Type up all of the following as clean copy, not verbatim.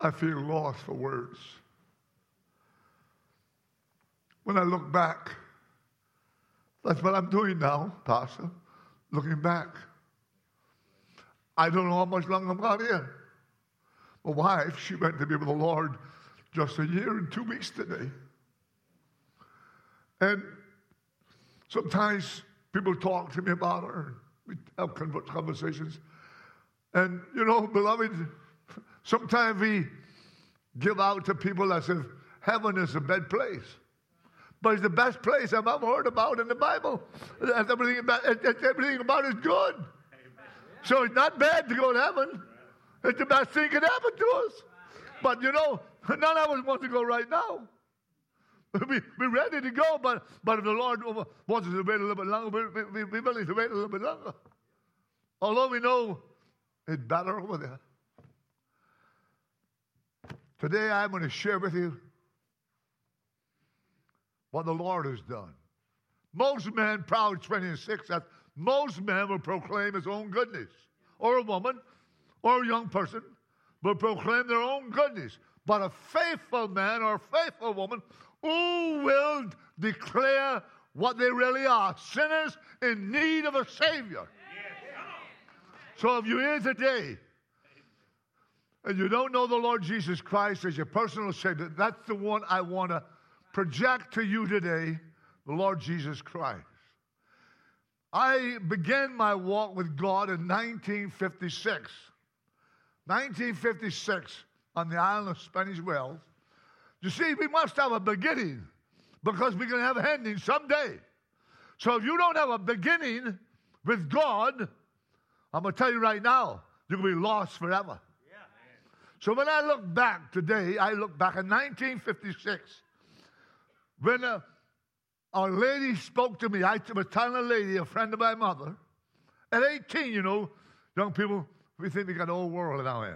I feel lost for words. When I look back, that's what I'm doing now, Pastor, looking back. I don't know how much longer I'm out here. My wife, she went to be with the Lord just a year and 2 weeks today. And sometimes people talk to me about her, and we have conversations. And, you know, beloved, sometimes we give out to people as if heaven is a bad place. But it's the best place I've ever heard about in the Bible. Everything about it is good. So it's not bad to go to heaven. It's the best thing that can happen to us. But, you know, none of us want to go right now. We're ready to go, but if the Lord wants us to wait a little bit longer, we're willing to wait a little bit longer. Although we know it's better over there. Today I'm going to share with you what the Lord has done. Most men, Proverbs 20:6, that most men will proclaim his own goodness. Or a woman, or a young person, will proclaim their own goodness. But a faithful man or a faithful woman who will declare what they really are, sinners in need of a Savior. So if you're here today and you don't know the Lord Jesus Christ as your personal Savior, that's the one I want to project to you today, the Lord Jesus Christ. I began my walk with God in 1956. 1956 on the island of Spanish Wells. You see, we must have a beginning because we're going to have an ending someday. So if you don't have a beginning with God, I'm going to tell you right now, you're going to be lost forever. Yeah. So when I look back today, I look back in 1956 when a lady spoke to me. I was telling a lady, a friend of my mother, at 18, you know, young people, we think we got the whole world in our hands.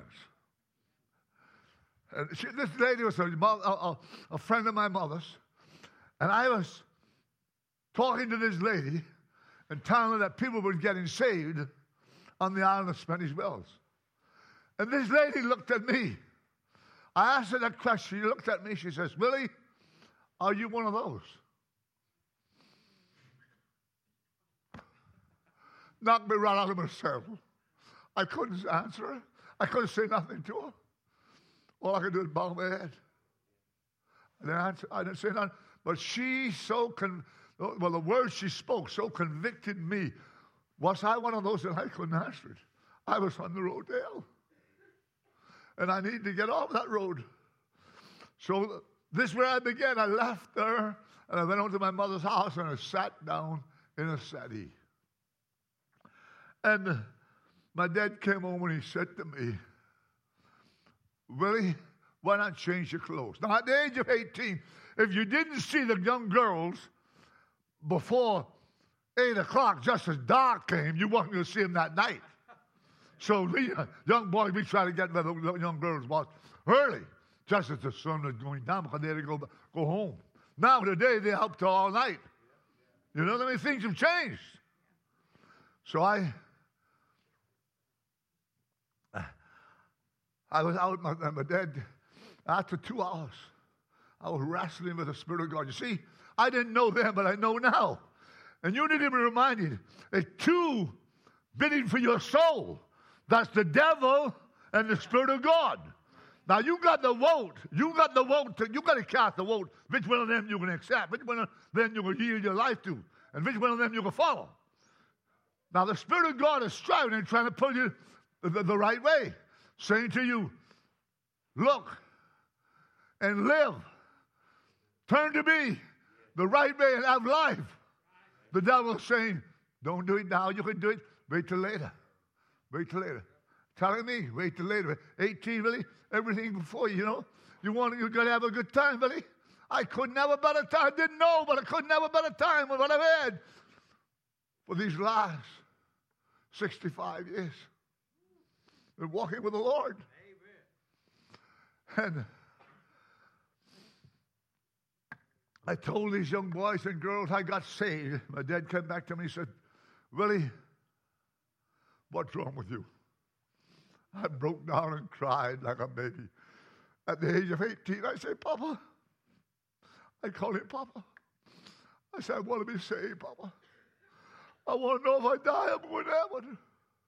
And this lady was a friend of my mother's, and I was talking to this lady and telling her that people were getting saved on the island of Spanish Wells. And this lady looked at me. I asked her that question. She looked at me. She says, Willie, are you one of those? Knocked me right out of my saddle. I couldn't answer her. I couldn't say nothing to her. All I could do is bow my head. I didn't say nothing. But she the words she spoke so convicted me. Was I one of those that I couldn't answer it? I was on the road to hell. And I needed to get off that road. So this is where I began. I left there, and I went over to my mother's house, and I sat down in a settee. And my dad came home, and he said to me, Willie, why not change your clothes? Now, at the age of 18, if you didn't see the young girls before 8 o'clock, just as dark came, you weren't going to see them that night. So we, young boys, we try to get where the young girls was early, just as the sun was going down, because they had to go home. Now, today, they're up till all night. You know, I mean, things have changed. So I was out, my dad, after 2 hours, I was wrestling with the Spirit of God. You see, I didn't know then, but I know now. And you need to be reminded, it's two bidding for your soul. That's the devil and the Spirit of God. Now, you got the vote. You got to cast the vote. Which one of them you're going to accept? Which one of them you're going to yield your life to? And which one of them you're going to follow? Now, the Spirit of God is striving and trying to pull you the right way. Saying to you, look and live. Turn to me the right way and have life. The devil is saying, don't do it now. You can do it. Wait till later. Wait till later. Telling me, wait till later. 18, really? Everything before you, you know. You're going to have a good time, really? I couldn't have a better time. Didn't know, but I couldn't have a better time with what I've had for these last 65 years. Been walking with the Lord. Amen. And I told these young boys and girls I got saved. My dad came back to me and said, Willie, what's wrong with you? I broke down and cried like a baby. At the age of 18, I say, Papa. I call him Papa. I said, I want to be saved, Papa. I want to know if I die, I'm going to heaven.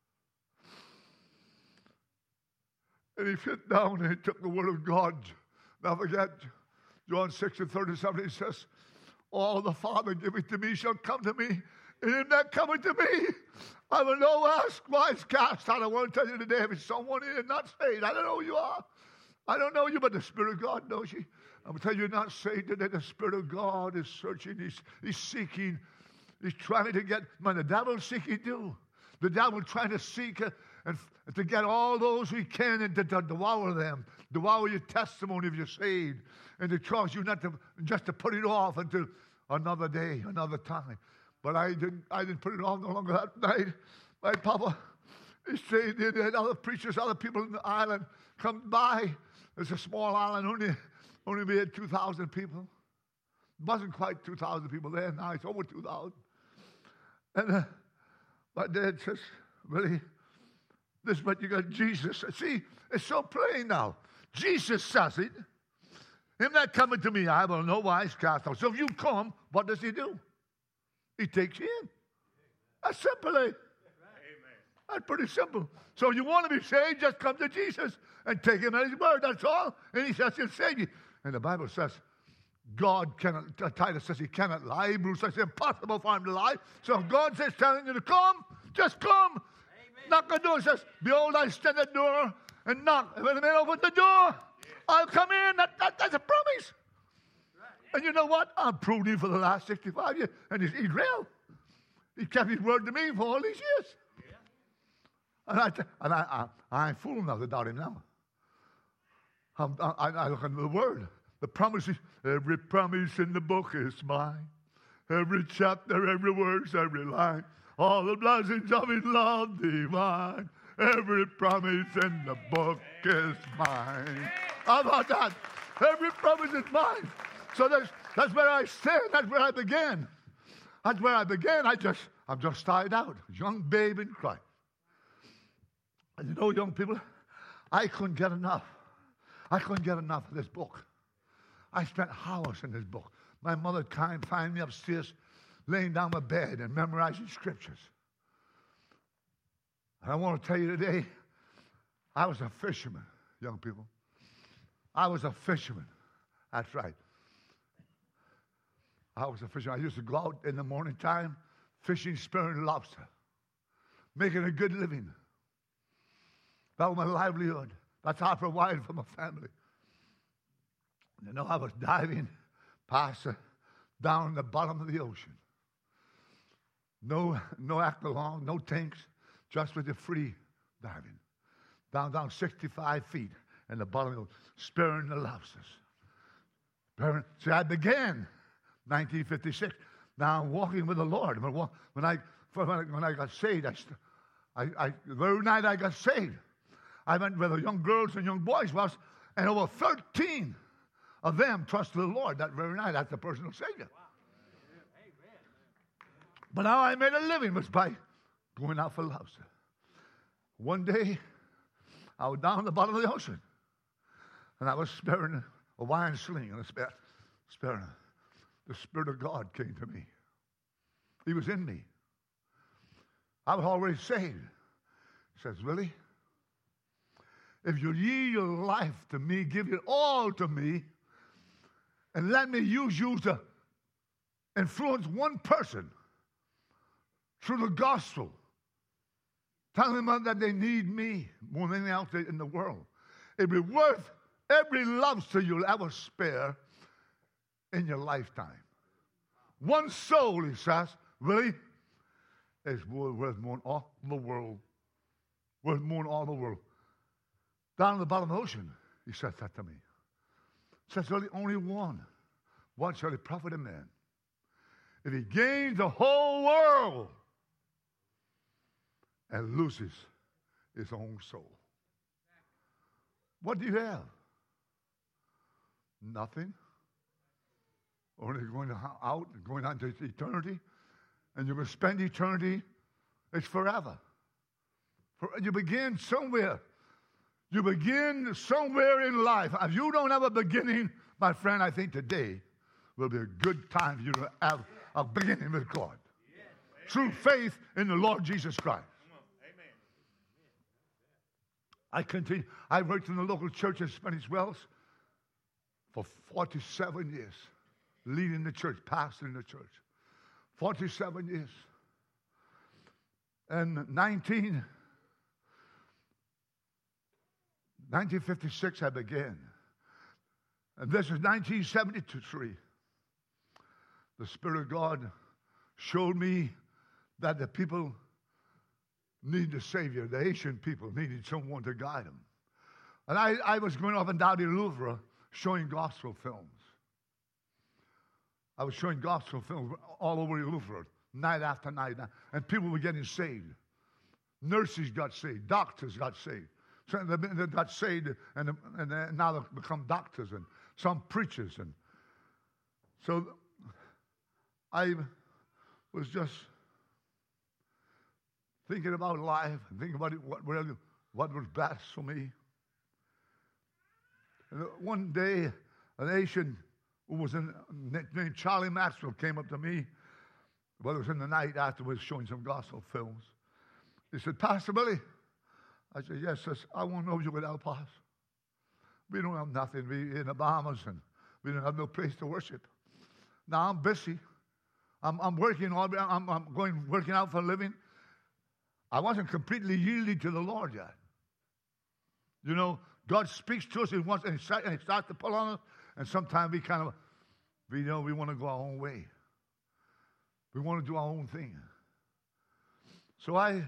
And he sit down and he took the word of God. Now forget, John 6:37, he says, all the Father giving to me shall come to me. And him that coming to me, I will no ask why it's cast out. I want to tell you today, if it's someone here not saved, I don't know who you are. I don't know you, but the Spirit of God knows you. I'm going to tell you, you're not saved today. The Spirit of God is searching. He's seeking. He's trying to get, man, the devil's seeking too. The devil trying to seek and to get all those who can and to devour them. Devour your testimony if you're saved. And to cause you not to, just to put it off until another day, another time. But I didn't put it off no longer that night. My papa, he stayed there. They had other preachers, other people in the island come by. It's a small island, only we had 2,000 people. It wasn't quite 2,000 people there. Now it's over 2,000. And my dad says, really, this is what you got, Jesus. See, it's so plain now. Jesus says it. Him that coming to me, I will no wise cast out. So if you come, what does he do? He takes you in. That's simple, eh? Amen. That's pretty simple. So you want to be saved, just come to Jesus and take him at his word. That's all. And he says he'll save you. And the Bible says God cannot, Titus says he cannot lie. Hebrews says it's impossible for him to lie. So if God says telling you to come, just come. Amen. Knock on the door. It says, behold, I stand at the door and knock. If any man open the door, I'll come in. That's a promise. And you know what? I've proved him for the last 65 years. And he's real. He kept his word to me for all these years. Yeah. And I ain't fooling now to doubt him now. I look into the word. The promises, every promise in the book is mine. Every chapter, every verse, every line. All the blessings of his love divine. Every promise in the book is mine. How about that? Every promise is mine. So that's where I stand. That's where I began. That's where I began. I'm just started out. Young babe in Christ. And you know, young people, I couldn't get enough. I couldn't get enough of this book. I spent hours in this book. My mother would find me upstairs laying down my bed and memorizing scriptures. And I want to tell you today, I was a fisherman, young people. I was a fisherman. That's right. I was a fisherman. I used to go out in the morning time fishing, spearing lobster, making a good living. That was my livelihood. That's how I provided for my family. You know, I was diving past down the bottom of the ocean. No aqualung, no tanks, just with the free diving. Down 65 feet in the bottom of the ocean, spearing the lobsters. See, I began 1956. Now I'm walking with the Lord. When I got saved, the very night I got saved, I went where the young girls and young boys was, and over 13 of them trusted the Lord that very night as the personal Savior. Wow. But now I made a living was by going out for lobster. One day, I was down at the bottom of the ocean, and I was spearing a wine sling and spearing. The Spirit of God came to me. He was in me. I was already saved. He says, Willie, if you yield your life to me, give it all to me, and let me use you to influence one person through the gospel, telling them that they need me more than anything else in the world, it'd be worth every lobster you'll ever spare in your lifetime. One soul, he says, really, is worth more than all the world. Worth more than all the world. Down at the bottom of the ocean, he said that to me. He says, really, only one. What shall it profit a man if he gains the whole world and loses his own soul? What do you have? Nothing. Only going out, going on to eternity, and you're going to spend eternity. It's forever. You begin somewhere. You begin somewhere in life. If you don't have a beginning, my friend, I think today will be a good time for you to have a beginning with God. Through faith in the Lord Jesus Christ. I continue. I worked in the local church in Spanish Wells for 47 years, leading the church, pastoring the church. 47 years. And 1956 I began. And this is 1973. The Spirit of God showed me that the people need a Savior. The Haitian people needed someone to guide them. And I was going up and down in Louvre showing gospel films. I was showing gospel films all over Louvre, night after night. And people were getting saved. Nurses got saved. Doctors got saved. So they got saved, and now they've become doctors, and some preachers. And so I was just thinking about life, thinking about it, what was best for me. And one day, an Asian who was named Charlie Maxwell came up to me. Well, it was in the night after we were showing some gospel films. He said, Pastor Billy. I said, yes, I won't know you would help us. We don't have nothing. We're in the Bahamas, and we don't have no place to worship. Now, I'm busy. I'm working. I'm working out for a living. I wasn't completely yielded to the Lord yet. You know, God speaks to us and He starts to pull on us, and sometimes we kind of, we want to go our own way. We want to do our own thing. So I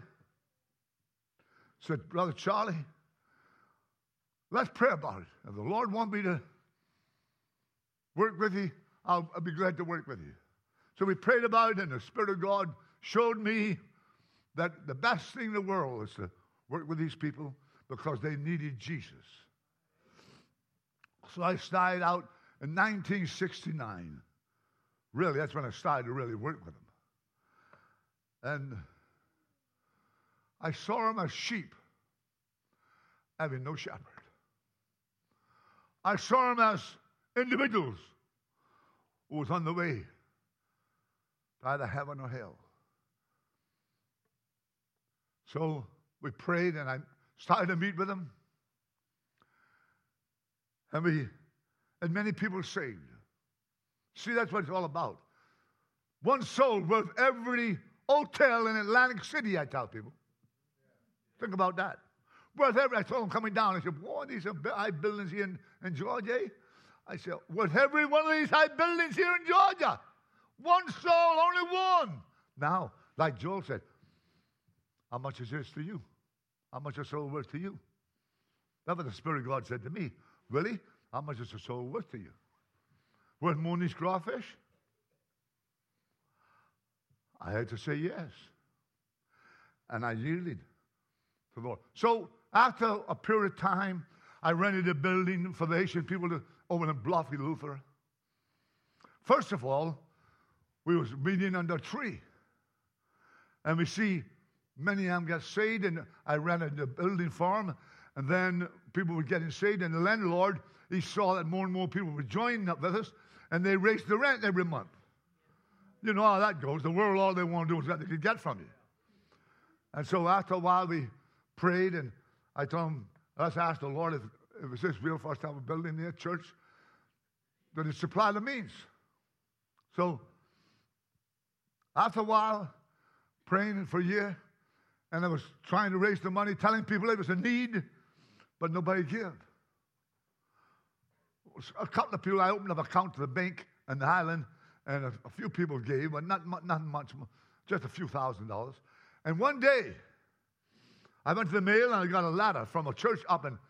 said, Brother Charlie, let's pray about it. If the Lord wants me to work with you, I'll be glad to work with you. So we prayed about it, and the Spirit of God showed me that the best thing in the world is to work with these people because they needed Jesus. So I started out in 1969. Really, that's when I started to really work with them. And I saw them as sheep having no shepherd. I saw them as individuals who was on the way to either heaven or hell. So we prayed, and I started to meet with them. And many people saved. See, that's what it's all about. One soul worth every hotel in Atlantic City, I tell people. Think about that. Worth every, I told them coming down, I said, boy, these are high buildings here in Georgia. I said, worth every one of these high buildings here in Georgia. One soul, only one. Now, like Joel said, how much is this to you? How much is a soul worth to you? That's what the Spirit of God said to me. Really? How much is a soul worth to you? Worth more than these crawfish? I had to say yes. And I yielded to the Lord. So after a period of time, I rented a building for the Haitian people over in Bluffy, Luther. First of all, we was meeting under a tree. And we see many of them got saved, and I rented the building for them. And then people were getting saved, and the landlord, he saw that more and more people were joining up with us, and they raised the rent every month. You know how that goes. The world, all they want to do is what they can get from you. And so after a while, we prayed, and I told them, let's ask the Lord if it's this real for us to have a building near church, that it supply the means. So after a while, praying for a year, and I was trying to raise the money, telling people there was a need, but nobody gave. A couple of people, I opened up an account to the bank in the Highland, and a few people gave, but not much, just a few $1,000s. And one day, I went to the mail and I got a letter from a church up in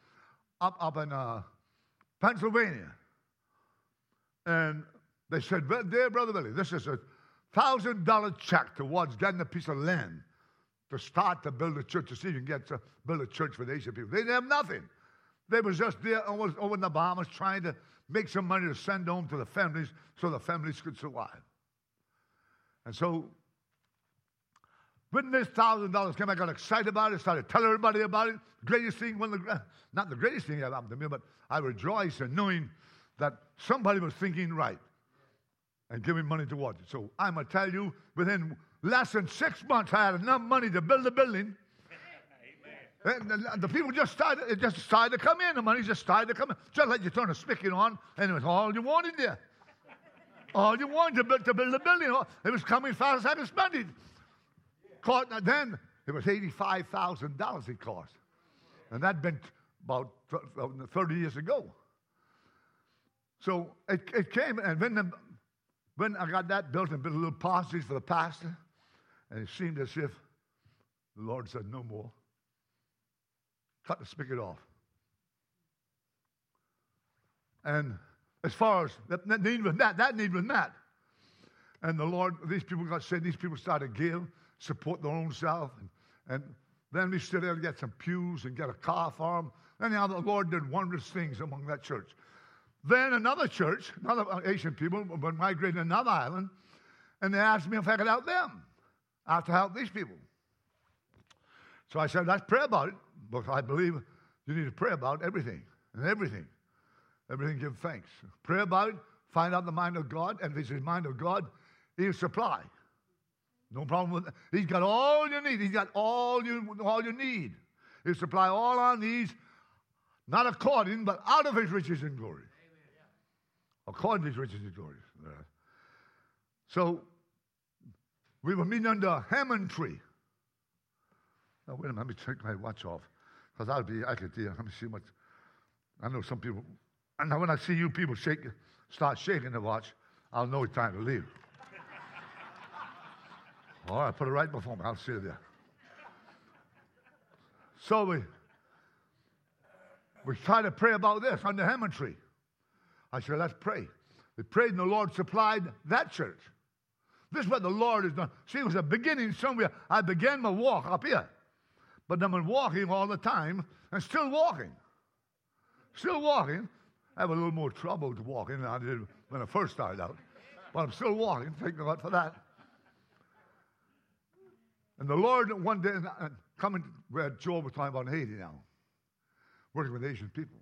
Pennsylvania. And they said, well, dear Brother Billy, this is a $1,000 check towards getting a piece of land to start to build a church, to see if you can get to build a church for the Asian people. They didn't have nothing. They was just there over in the Bahamas trying to make some money to send home to the families so the families could survive. And so When this $1,000 came, I got excited about it, started telling everybody about it. Greatest thing, not the greatest thing that happened to me, but I rejoiced in knowing that somebody was thinking right and giving money towards it. So I'm going to tell you, within less than 6 months, I had enough money to build a building. And the people just started to come in. The money just started to come in. Just like you turn a spigot on, and it was all you wanted there. All you wanted to build a building. It was coming fast as I could spend it. Then it was $85,000 it cost. And that'd been about 30 years ago. So it came, and when I got that built and built a little parsonage for the pastor, and it seemed as if the Lord said, no more. Cut the spigot off. And as far as that need was that need was that. And the Lord, these people got saved, these people started to give, support their own self. And then we stood there to get some pews and get a car for them. Anyhow, the Lord did wondrous things among that church. Then another church, another Asian people, were migrating to another island, and they asked me if I could help them. I have to help these people. So I said, let's pray about it. But I believe you need to pray about everything. And everything. Everything, give thanks. Pray about it. Find out the mind of God. And if it's the mind of God, He'll supply. No problem with that. He's got all you need. He's got all you need. He'll supply all our needs, not according, but out of His riches and glory. According to His riches and glory. So, we were meeting under a Hammond tree. Now, wait a minute, let me take my watch off. Because I could let me see what, I know some people, and now when I see you people start shaking the watch, I'll know it's time to leave. All right, put it right before me, I'll see it there. So we tried to pray about this under Hammond tree. I said, let's pray. We prayed and the Lord supplied that church. This is what the Lord has done. See, it was a beginning somewhere. I began my walk up here. But I've been walking all the time and still walking. Still walking. I have a little more trouble to walking than I did when I first started out. But I'm still walking. Thank God for that. And the Lord, one day, coming where Joe was talking about Haiti now, working with Asian people.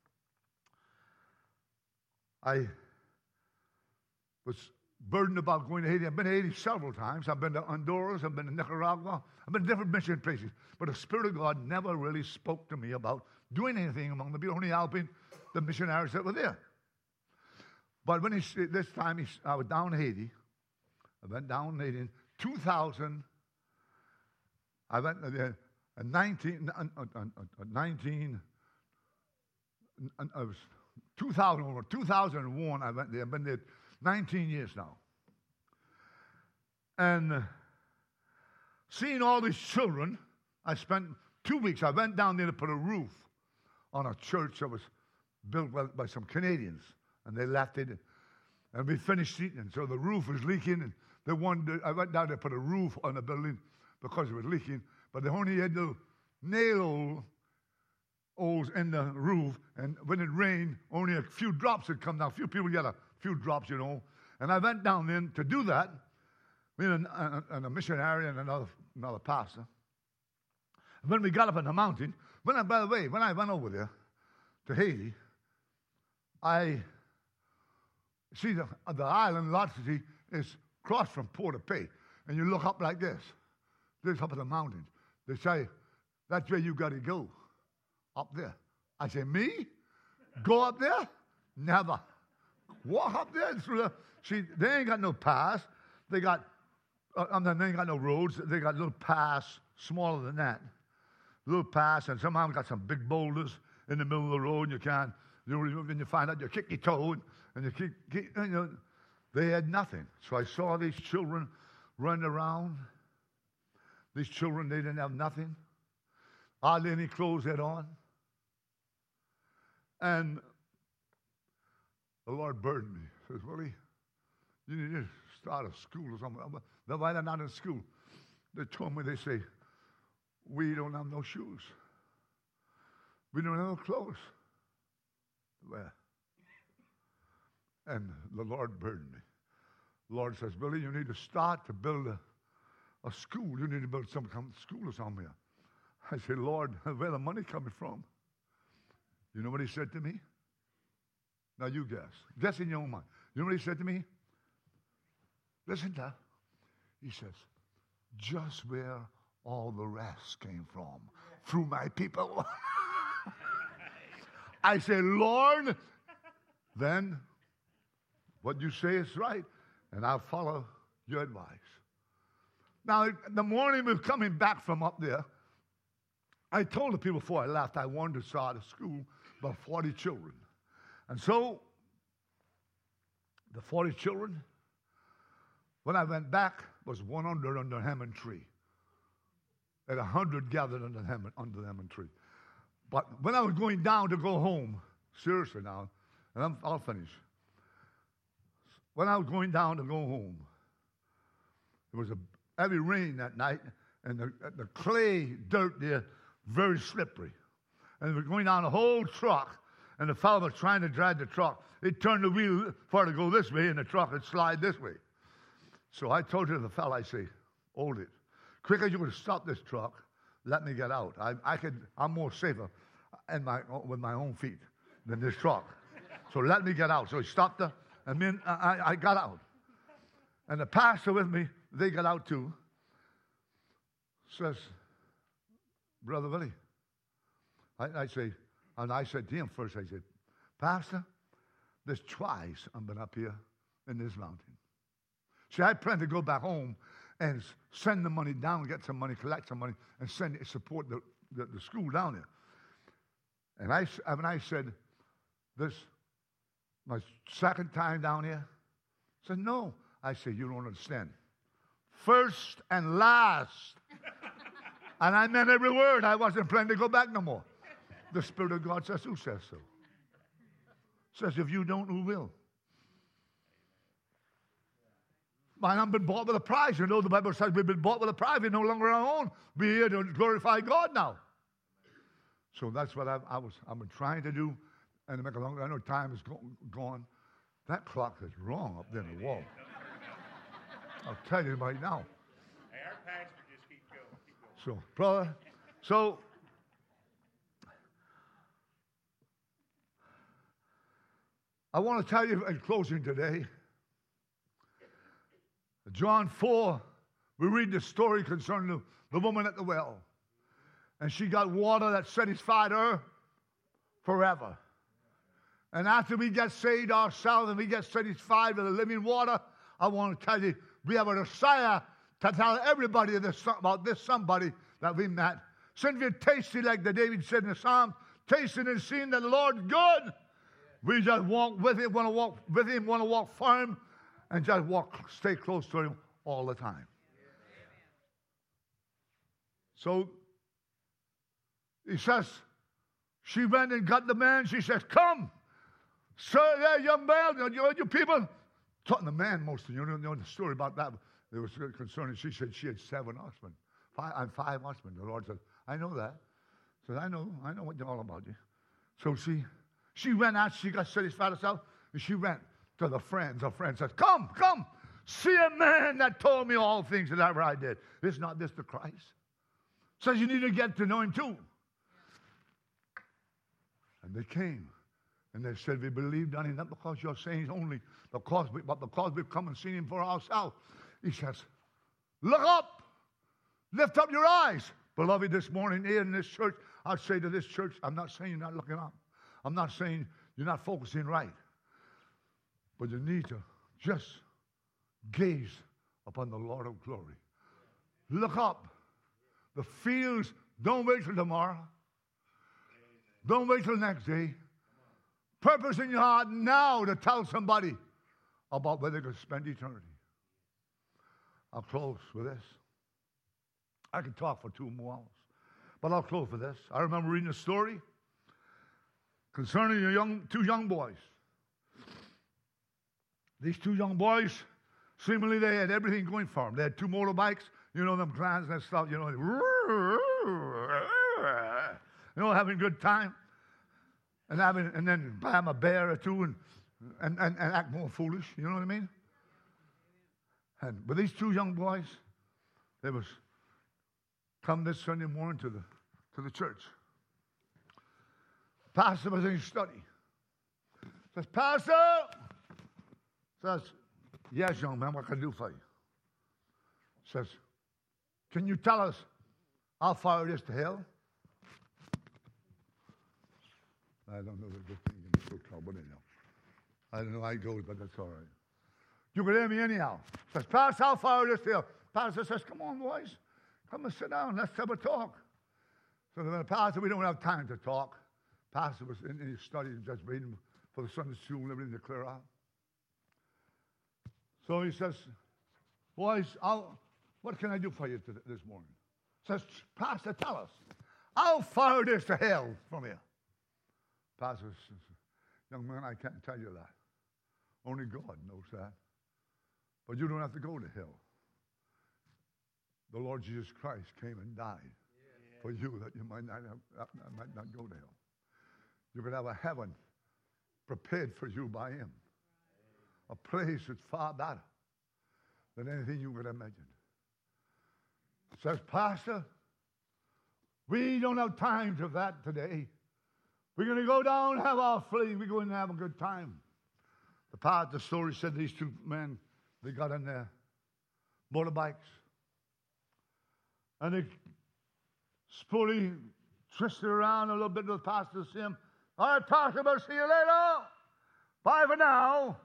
I was burdened about going to Haiti. I've been to Haiti several times. I've been to Honduras. I've been to Nicaragua. I've been to different mission places. But the Spirit of God never really spoke to me about doing anything among the people, only helping the missionaries that were there. But when this time I was down in Haiti. I went down in Haiti in 2000. I went there in 2001, I went there. I've been there 19 years now. And seeing all these children, I spent 2 weeks. I went down there to put a roof on a church that was built by some Canadians. And they left it. And we finished it. And so the roof was leaking. And I went down there to put a roof on the building because it was leaking. But they only had the nail holes in the roof, and when it rained, only a few drops had come down. A few people get a few drops, you know. And I went down there to do that, me and a missionary and another pastor. And when we got up on the mountain, by the way, when I went over there to Haiti, I see the island, Lottie, is across from Port-au-Paix, and you look up like this. This up at the mountain. They say, that's where you got to go. Up there. I say, me? Go up there? Never. Walk up there through the. See, they ain't got no pass. They ain't got no roads. They got little pass smaller than that. Little pass, and somehow got some big boulders in the middle of the road. And when you find out, you kick your toe, and you keep they had nothing. So I saw these children running around. These children, they didn't have nothing. Hardly any clothes had on. And the Lord burdened me. He says, Willie, you need to start a school or something. Why they're not in school? They told me, they say, we don't have no shoes. We don't have no clothes. Where? And the Lord burdened me. The Lord says, Billy, you need to start to build a school. You need to build some school or something here. I said, Lord, where the money coming from? You know what he said to me? Now you guess. Guess in your own mind. You know what he said to me? Listen to that. He says, just where all the rest came from, through my people. I say, Lord, then what you say is right, and I'll follow your advice. Now, the morning we were coming back from up there, I told the people before I left I wanted to start a school, about 40 children. And so, the 40 children, when I went back, was 100 under Hammond tree. And 100 gathered under the Hammond tree. But when I was going down to go home, seriously now, and I'll finish. When I was going down to go home, there was a heavy rain that night, and the clay dirt there, very slippery. And we were going down the whole truck, and the fellow was trying to drive the truck. He turned the wheel for it to go this way, and the truck would slide this way. So I told the fellow, I say, hold it. Quick as you can stop this truck, let me get out. I'm more safer with my own feet than this truck. So let me get out. So he stopped her, and then I got out. And the pastor with me, they got out too. Says, Brother Willie, I said to him first, I said, Pastor, there's twice I've been up here in this mountain. See, I plan to go back home and send the money down, get some money, collect some money, and support the school down there. And I said, this my second time down here. I said, no. I said, you don't understand. First and last. And I meant every word. I wasn't planning to go back no more. The Spirit of God says, who says so? Says, if you don't, who will? Mine have been bought with a price. You know, the Bible says we've been bought with a price. We're no longer our own. We're here to glorify God now. So that's what I've been trying to do. And to make a long, I know time is gone. That clock is wrong up there in the wall. I'll tell you right now. Hey, our pastor just keep going. So, brother, I want to tell you in closing today, John 4, we read the story concerning the woman at the well. And she got water that satisfied her forever. And after we get saved ourselves and we get satisfied with the living water, I want to tell you, we have a desire to tell everybody about this somebody that we met. Since we're tasty, like the David said in the Psalm, tasting and seeing that the Lord's good, we just walk with him, want to walk with him, want to walk for him, and just stay close to him all the time. So, he says, she went and got the man. She says, come, sir, there, young man, you people. Talking to the man mostly. You know the story about that. It was concerning, she said she had 7 husbands. 5 husbands. The Lord said, I know that. He said, I know what they're all about you. So she went out, she got satisfied herself, and she went to the friends. Her friend says, come, see a man that told me all things that ever I did. Is not this the Christ? Says you need to get to know him too. And they came. And they said, we believed on him, not because you're saying only, but because we've come and seen him for ourselves. He says, look up, lift up your eyes. Beloved, this morning here in this church, I'd say to this church, I'm not saying you're not looking up. I'm not saying you're not focusing right. But you need to just gaze upon the Lord of glory. Look up. The fields, don't wait till tomorrow. Don't wait till next day. Purpose in your heart now to tell somebody about where they're going to spend eternity. I'll close with this. I could talk for 2 more hours, but I'll close with this. I remember reading a story concerning 2 young boys. These 2 young boys, seemingly they had everything going for them. They had 2 motorbikes, you know, them clans and stuff, you know, having a good time. And then buy them a bear or 2 and act more foolish, you know what I mean? But these 2 young boys, They was come this Sunday morning to the church. Pastor was in his study. Says, Pastor! Says, yes, young man, what can I do for you? Says, can you tell us how far it is to hell? I don't know the thing in the hotel, but anyhow. I don't know how it goes, but that's all right. You can hear me anyhow. Says, Pastor, how far it is to hell? Pastor says, come on, boys. Come and sit down. Let's have a talk. So the pastor, we don't have time to talk. Pastor was in his study just waiting for the Sunday school and everything to clear out. So he says, boys, what can I do for you this morning? Says, Pastor, tell us, how far it is to hell from here? Pastor says, young man, I can't tell you that. Only God knows that. But you don't have to go to hell. The Lord Jesus Christ came and died for you that you might not go to hell. You could have a heaven prepared for you by Him. A place that's far better than anything you could imagine. Says, Pastor, we don't have time for that today. We're going to go down and have our fling. We're going to have a good time. The part of the story said these two men, they got in their motorbikes. And they spoolie twisted around a little bit with the pastor to see him. All right, Pastor, we'll see you later. Bye for now.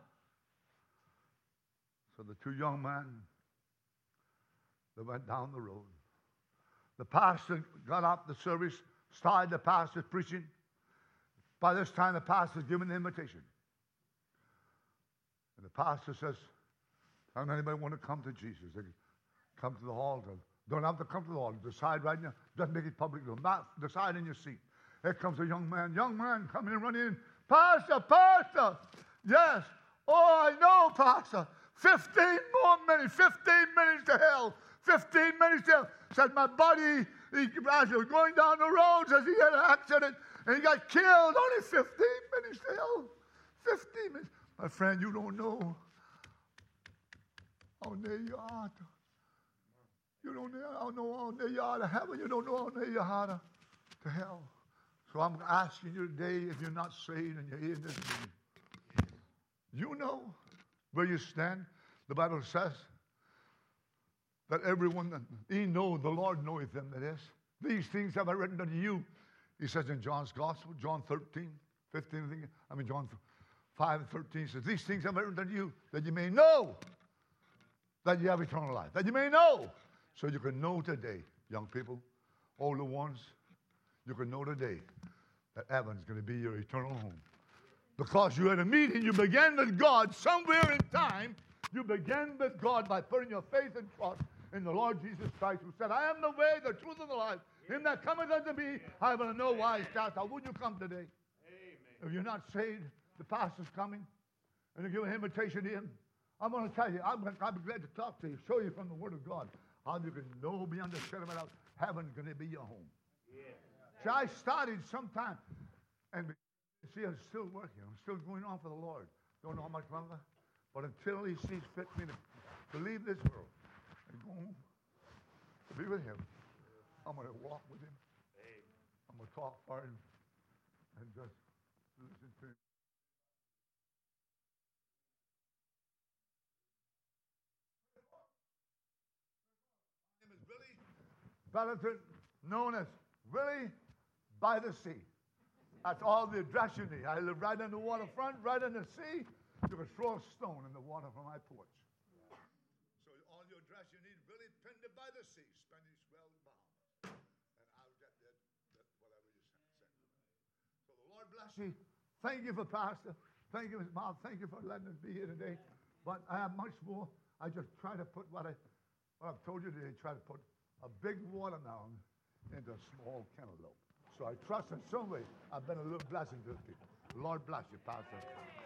So the two young men, they went down the road. The pastor got up the service, started the pastor preaching. By this time, the pastor's giving the invitation. And the pastor says, does anybody want to come to Jesus? They come to the altar. Don't have to come to the altar. Decide right now. Just make it public. Decide in your seat. Here comes a young man. Young man, come in, run in. Pastor, Pastor. Yes. Oh, I know, Pastor. 15 more minutes. 15 minutes to hell. 15 minutes to hell. Said my buddy, as he was going down the road, says he had an accident and he got killed. Only 15 minutes to hell. 15 minutes. My friend, you don't know how near you are. You don't know how near you are to heaven. You don't know how near you are to hell. So I'm asking you today, if you're not saved and you're here in this meeting, you know where you stand. The Bible says that everyone that He knows, the Lord knoweth them that is. These things have I written unto you. He says in John's Gospel, John 13, 15, John 5 and 13 says, these things have I written unto you, that you may know that you have eternal life. That you may know. So you can know today, young people, older ones, you can know today that heaven's going to be your eternal home. Because you had a meeting, you began with God somewhere in time. You began with God by putting your faith and trust in the Lord Jesus Christ, who said, I am the way, the truth, and the life. Him that cometh unto me, I will know why he starts. How would you come today? Amen. If you're not saved, the pastor's coming, and to give an invitation to him. I'm going to tell you, I'll be glad to talk to you, show you from the Word of God how you can know beyond the shadow of a doubt heaven's going to be your home. Yeah. See, I started sometime, and see, I'm still working. I'm still going on for the Lord. Don't know how much longer, but until He sees fit me to leave this world and go home to be with Him, I'm going to walk with Him. I'm going to talk for Him and just listen to Him. Valentin, known as Willie by the Sea. That's all the address you need. I live right on the waterfront, right on the sea. You can throw a stone in the water from my porch. So all your address you need, Willie Pender by the Sea, Spanish Wells, Bahamas. And I'll get that whatever you send. So the Lord bless you. Thank you for Pastor. Thank you, Mr. Mom. Thank you for letting us be here today. But I have much more. I just try to put what I've told you today, try to put a big watermelon into a small cantaloupe. So I trust in some way I've been a little blessing to the people. Lord bless you, Pastor.